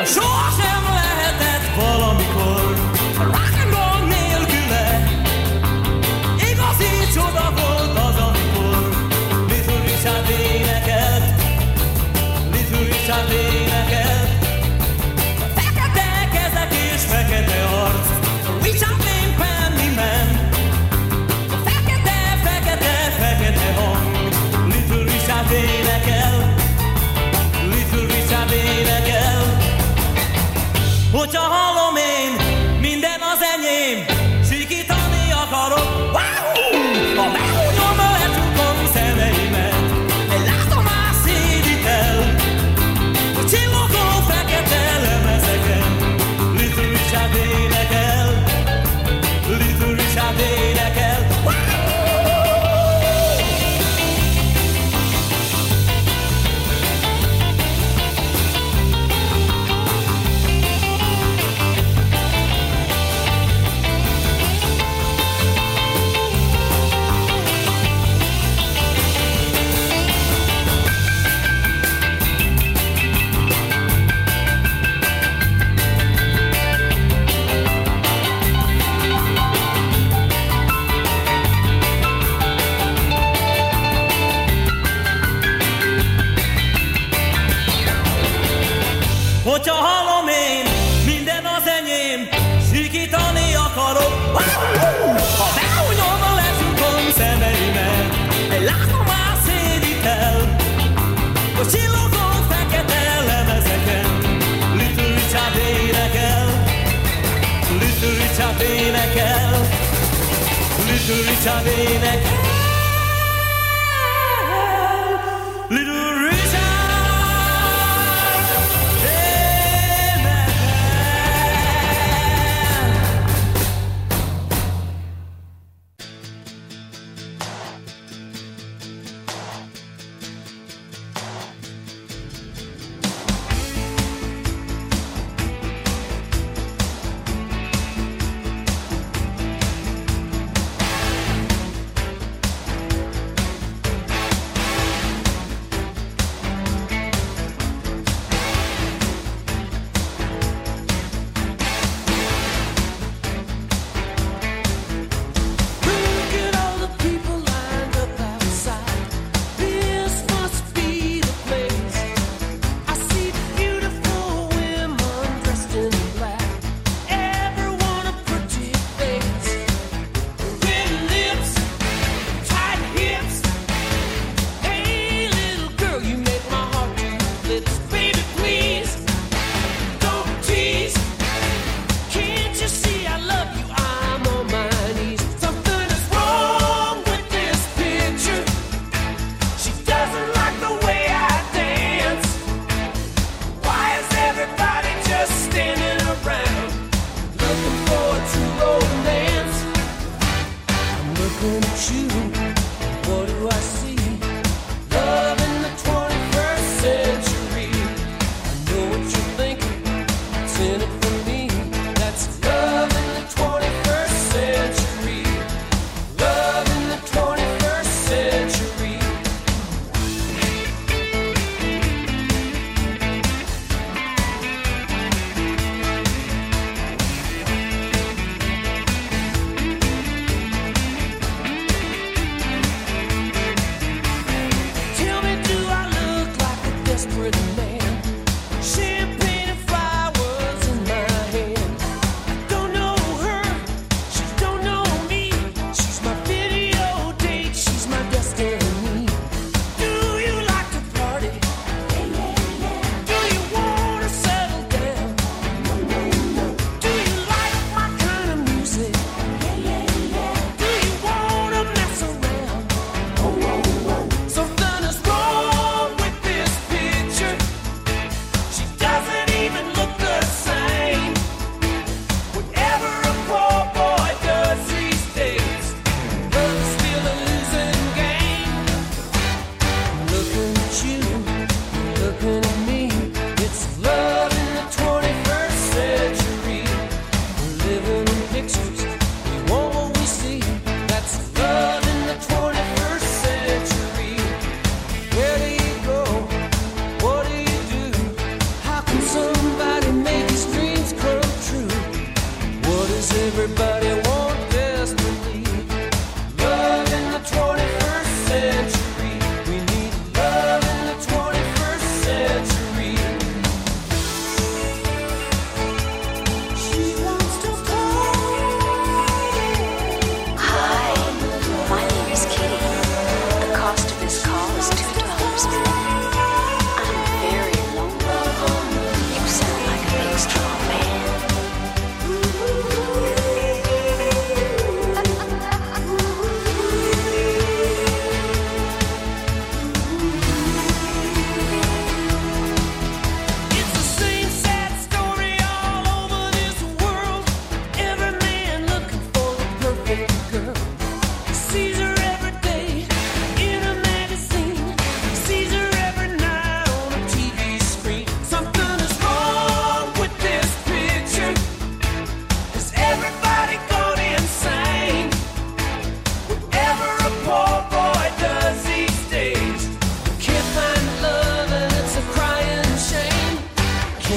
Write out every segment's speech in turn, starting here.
Sohasem lehetett valamikor rock and roll nélküle. Igazi csoda volt az, amikor Little Richard énekelt, Little Richard énekelt. Fekete kezek és fekete arc, Richard Wayne Penny Man. Fekete, fekete, fekete hang, Little Richard énekel, Little Richard énekel. Hogyha hallom én, minden az enyém, sikítani akarok. Ha megúgyom, lecsukom szemeimet, egy látomás szédít el, a csillogó fekete lemezeken. Little Richard énekel, Little Richard énekel. Hogyha hallom én, minden az enyém, sikítani akarok. Ha beúnyom, lecsukom szemeimet, egy látomás szédít el, a csillogó fekete lemezeken. Little Richard énekel, Little Richard énekel, Little Richard énekel, Little Richard.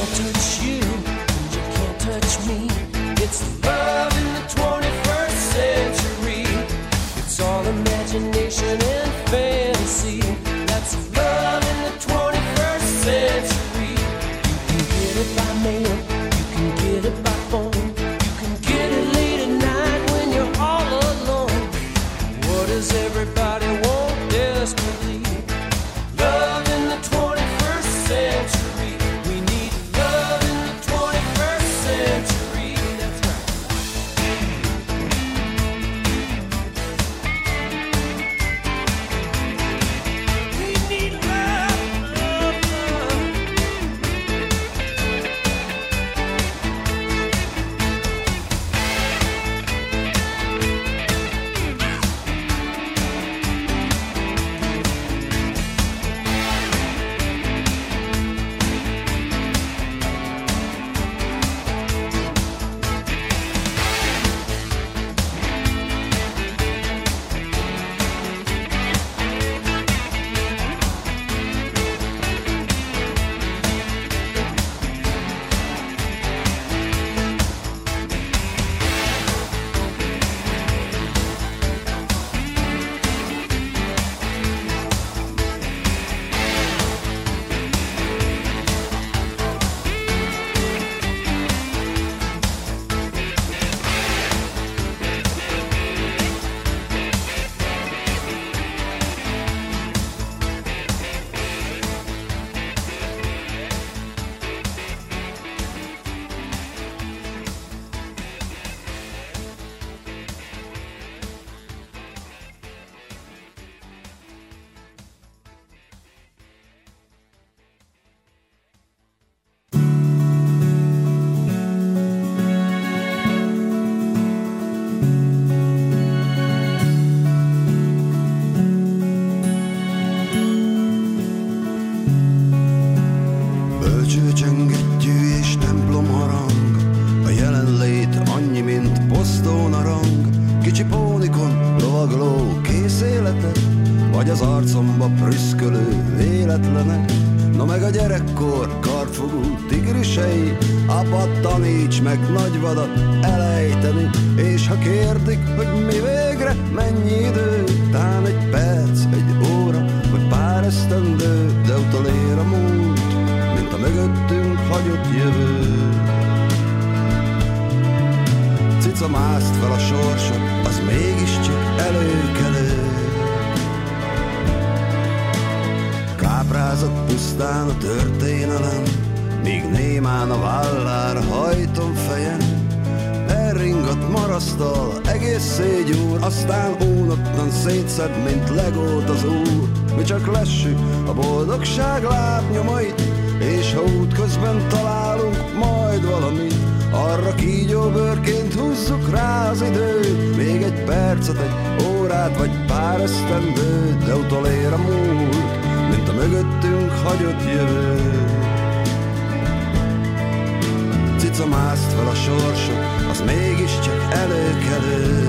can't touch you, and you can't touch me. It's love in the 21st century. It's all imagination and fantasy. That's love in the 21st century. You can get it by mail, you can get it by phone, you can get it late at night when you're all alone. What does everybody want desperately? Love in the 21st century. We need love in the 21st century. That's right. We need love, love, love. Bölcső csöngettyű és templom harang, a jelenlét annyi, mint posztón arang. Kicsi pónikon lovagló kész életek, vagy az arcomba prüszkölő véletlenek. Na meg a gyerekkor kardfogú tigrisei, apa taníts meg nagyvadat elejteni. És ha kérdik, hogy mi végre, mennyi idő, tán egy perc, egy óra, vagy pár esztendő, de utolér a múlt, mint a mögöttünk hagyott jövő. Cica mászt fel a sorsot, az mégiscsak előkelő. Káprázott pusztán a történelem, míg némán a vállára hajtom fejem. Elringat marasztal egész gyúr, aztán unottan szétszed, mint legót az úr. Mi csak lessük a boldogság lábnyomait, és ha útközben találunk majd valamit, arra kígyóbőrként húzzuk rá az időt. Még egy percet, egy órát, vagy pár esztendőt, de utolér a múlt, mint a mögöttünk hagyott jövő. Cica mászt fel a sorsot, az mégiscsak előkelő.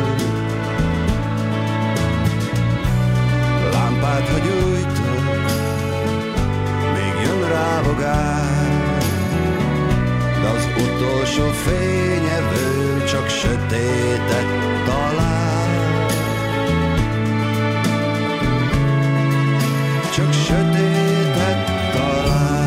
Lámpát, ha gyújtok, még jön rávogás, de az utolsó fényevő csak sötétet talál. Csak sötétet talál.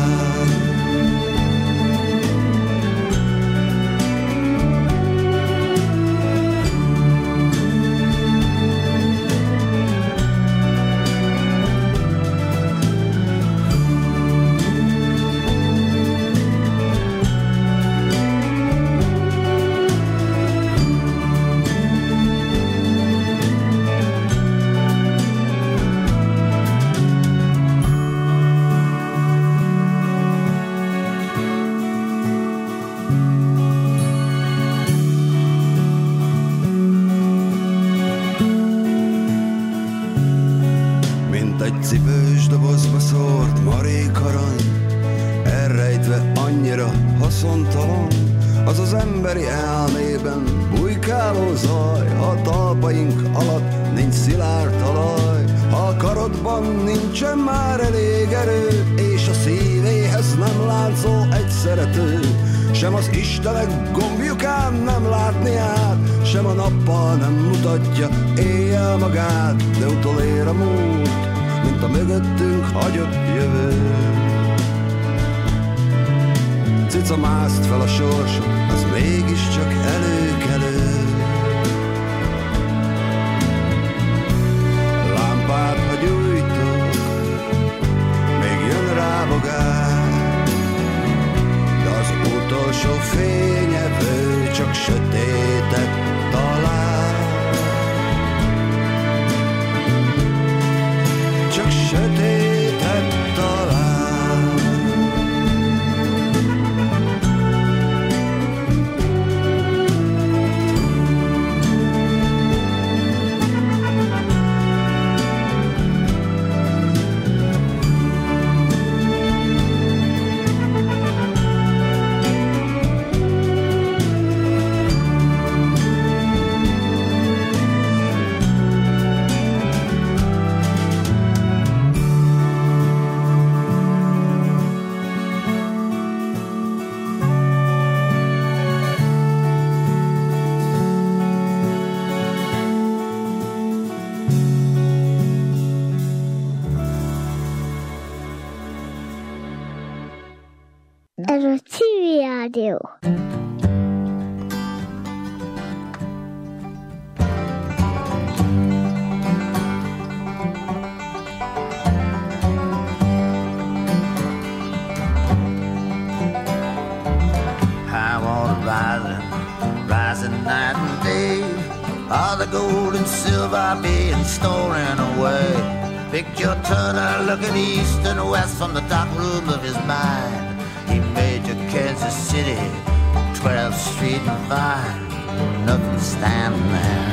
Egy cipős dobozba szórt marék arany, elrejtve annyira haszontalan, az az emberi elmében bujkáló zaj. Ha a talpaink alatt nincs szilárd talaj, ha a karodban nincsen már elég erő, és a szívéhez nem láncol egy szerető, sem az Istenek gombjukán nem látni át, sem a nappal nem mutatja éjjel magát, de utolér a múlt, mint a mögöttünk hagyott jövő. Cica mászt fel a sorson, az mégiscsak előkelő. Lámpát, ha gyújtok, még jön rá bogár, de az utolsó fényevő csak sötétet talál. Csak sötétet talál. Ez a Civil Rádió. Rising night and day, all the gold and silver being storing away. Picture Turner looking east and west from the dark room of his mind. He made to Kansas City, 12th Street and Vine, nothing standing there.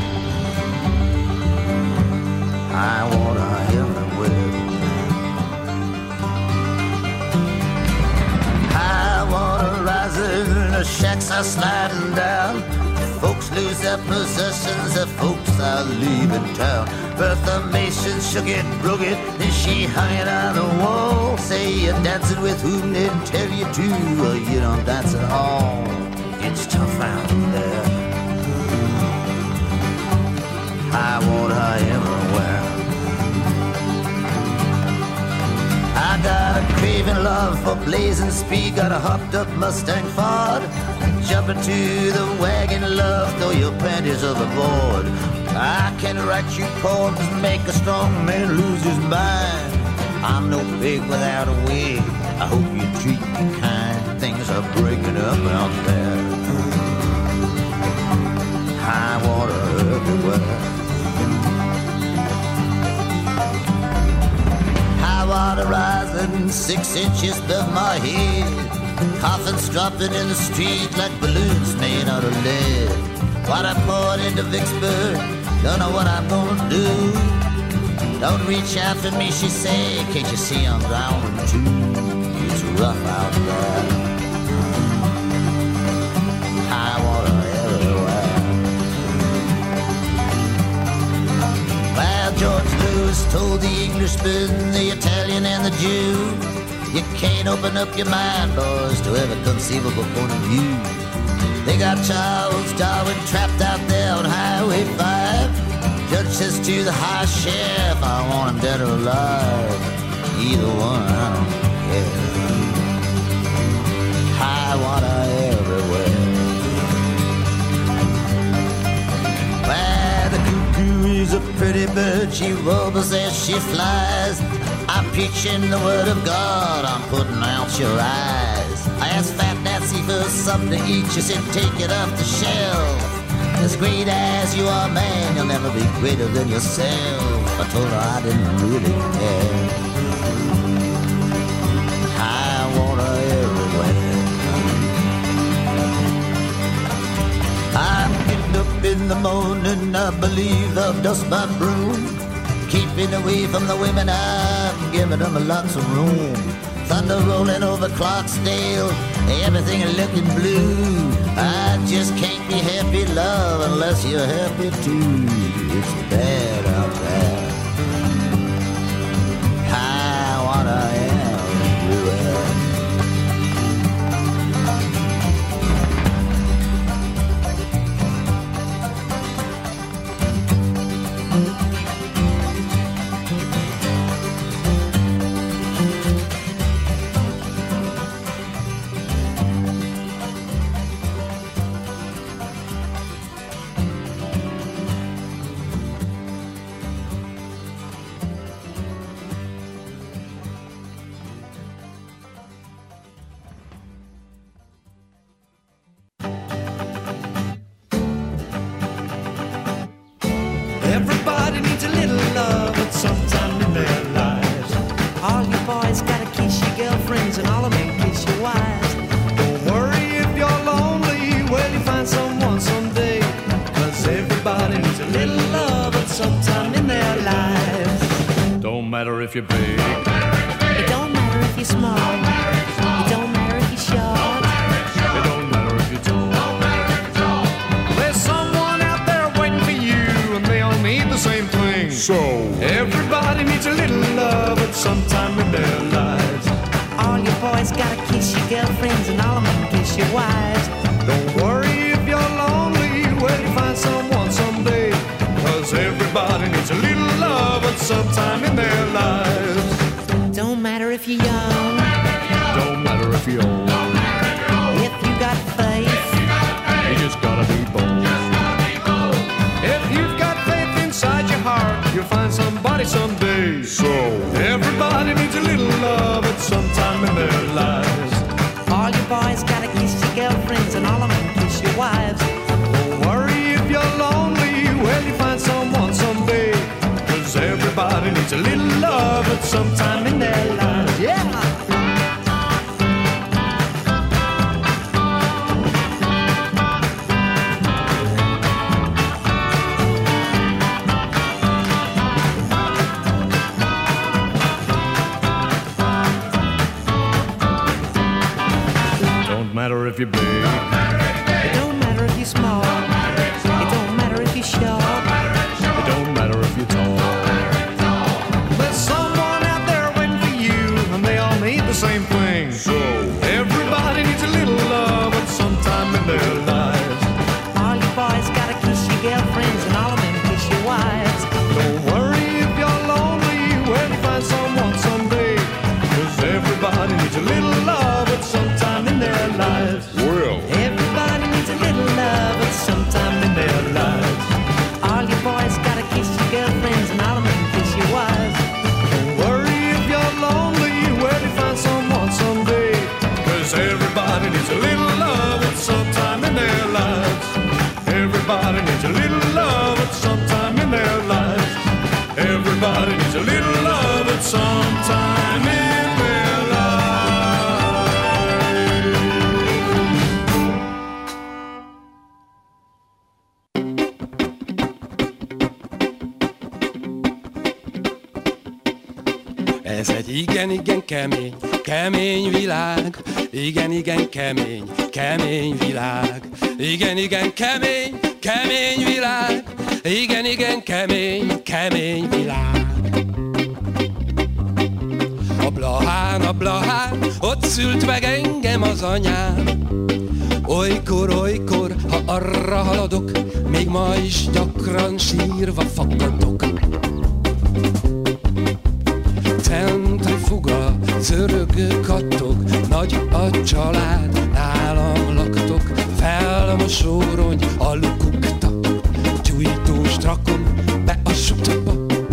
High water everywhere. High water rising, the shacks are sliding down. Folks lose their possessions, the folks are leaving town. Bertha Mason shook it, broke it, then she hung it on the wall. Say you're dancing with whom they tell you to, or you don't dance at all. It's tough out there. High water everywhere. I got a craving love for blazing speed, got a hopped up Mustang Ford. Jump into the wagon, love, throw your panties overboard. I can write you poems, make a strong man lose his mind. I'm no pig without a wig, I hope you treat me kind. Things are breaking up out there. High water everywhere. High water rising 6 inches above my head. Coffins dropping in the street like balloons made out of lead. What I poured into Vicksburg, don't know what I'm gonna do. Don't reach out for me, she say, can't you see I'm drowning too? It's rough out there. High water everywhere. Well, George Lewis told the Englishman, the Italian and the Jew, you can't open up your mind, boys, to every conceivable point of view. They got Charles Darwin trapped out there on Highway 5. Judge says to the high sheriff, I want him dead or alive. Either one, I don't care. High water everywhere. Well, the cuckoo is a pretty bird, she warbles as she flies. I'm preaching the word of God, I'm putting out your eyes. I asked Fat Nancy for something to eat, she said take it off the shelf. As great as you are, man, you'll never be greater than yourself. I told her I didn't really care. High water everywhere. I'm getting up in the morning, I believe I'll dust my broom. Keeping away from the women, I'm giving them lots of room. Thunder rolling over Clarksdale, everything looking blue. I just can't be happy, love, unless you're happy too. It's bad out there. High water everywhere. kiss your wives. Don't worry if you're lonely, well, you find someone someday. 'Cause everybody needs a little love at some time in their lives. Don't matter if you're big. It don't matter if you're small. It don't matter if you're short. It don't matter if you're tall. There's someone out there waiting for you, and they all need the same thing. So Everybody needs a little love at some time in their lives. All your boys gotta kiss your girlfriends, and all of them kiss your wives. Don't worry if you're lonely, well, you find someone someday. 'Cause everybody needs a little love at some time in their lives. Don't matter if you're young, Don't matter if you're old. if you got faith. You just gotta be bold. If you've got faith inside your heart, you'll find somebody someday. So Everybody needs a little love at some time in their lives. All your boys gotta kiss your girlfriends, and all of them kiss your wives. Don't worry if you're lonely, well, you find someone someday. 'Cause everybody needs a little love at some time in their lives. Yeah! Don't matter if you're big. It don't matter if you're small. It don't matter if you're short. It don't matter if you're tall. There's someone out there waiting for you, and they all need the same thing. So Everybody needs a little love at some time in their lives. All your boys gotta kiss your girlfriends, and all of them kiss your wives. Don't worry if you're lonely, well, you find someone someday. 'Cause everybody needs a little love at some time in their lives. well Everybody needs a little love at some time in their lives. All your boys gotta kiss your girlfriends, and all of them kiss your wives. Don't worry if you're lonely, well, you find someone someday. 'Cause everybody needs a little love at some time in their lives. Everybody needs a little love at some time in their lives. Everybody needs a little love at some time in their lives. Ez egy igen-igen kemény, kemény világ. Igen-igen kemény, kemény világ. Igen-igen kemény, kemény világ. Igen-igen kemény, kemény világ. A Blahán, ott szült meg engem az anyám. Olykor, ha arra haladok, még ma is gyakran sírva fakadok. Centrifuga, szörög kattog, nagy a család, nálam laktok. Felmosórony, a lukukta, gyújtóst rakom be a sutba.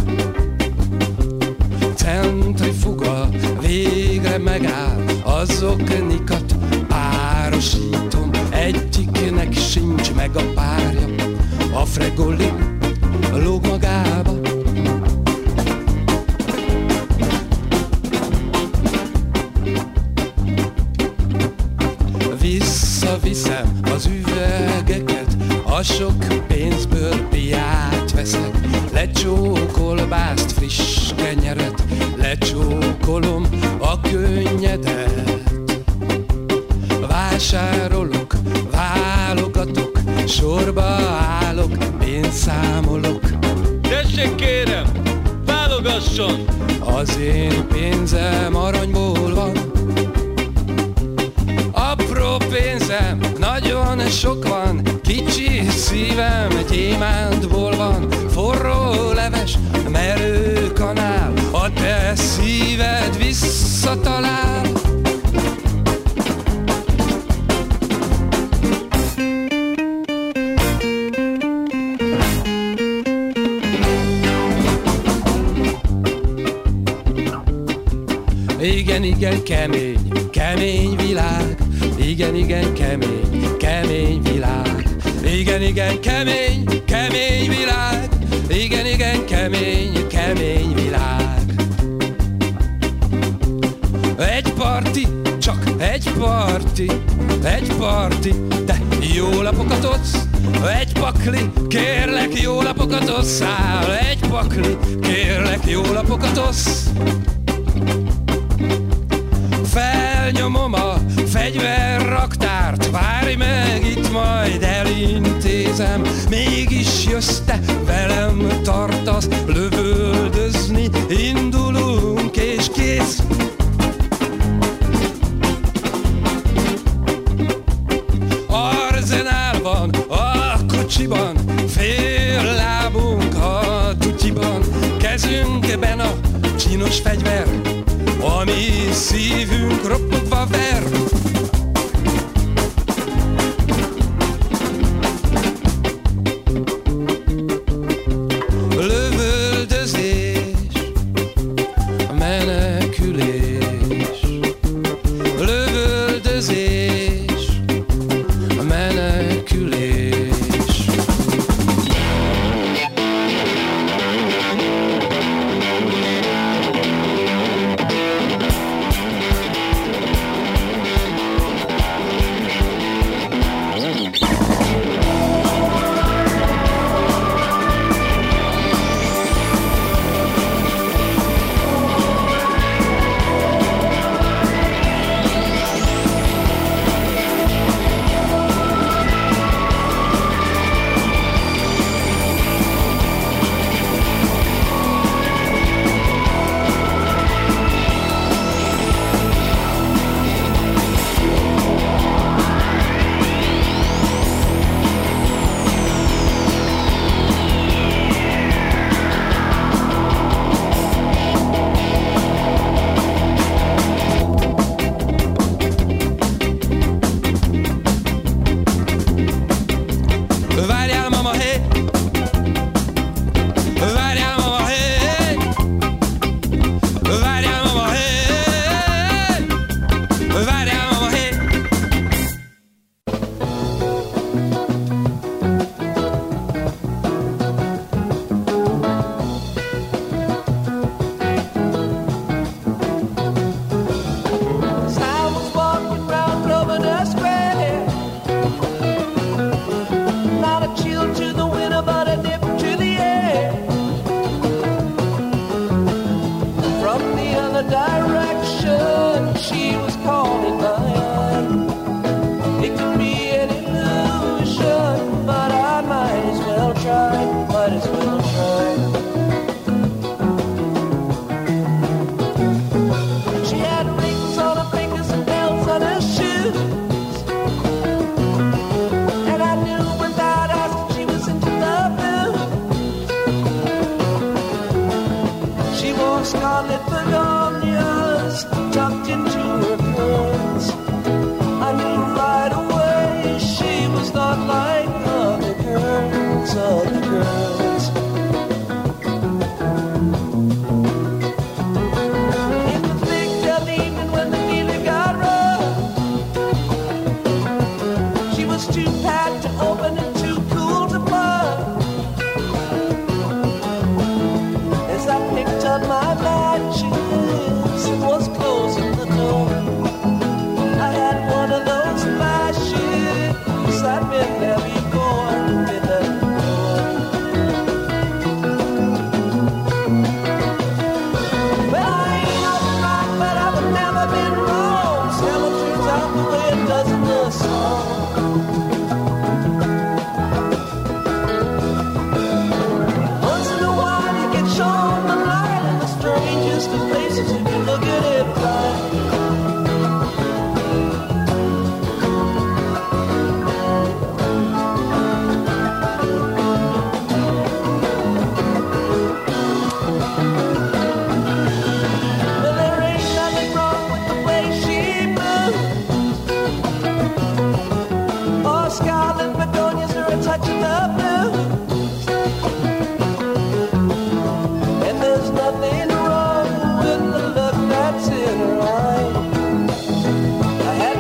Centrifuga, végre megáll, azoknikat párosítom. Egyiknek sincs meg a párja, a Fregoli lóg magába. Visszaviszem az üvegeket, a sok pénzből piát veszek. Lecsókolbászt, friss kenyeret, lecsókolom a könnyedet. Vásárolok, válogatok, sorba állok, pénzszámolok. Tessék kérem, válogasson! Az én pénzem aranyból van, apró pénzem nagyon sok van, kicsi szívem gyémántból van. Forró leves, merő kanál, a te szíved visszatalál. Igen, kemény, kemény világ. Igen, kemény, kemény világ. Igen, kemény, kemény világ. Igen, kemény, kemény világ. Egy parti csak egy parti, te jó lapokat adsz, egy pakli, kérlek jó lapokat osszál, egy pakli, kérlek jó lapokat osz. Felnyomom a fegyverraktárt, várj meg itt, majd elintézem. Mégis jössz te, velem tartasz, lövöldözni indulunk és kész. Arzenál van a kocsiban, fél lábunk a tutyiban, kezünkben a csinos fegyver, ami szívünk ropogva ver. Lövöldözés, menekülés, lövöldözés, menekülés.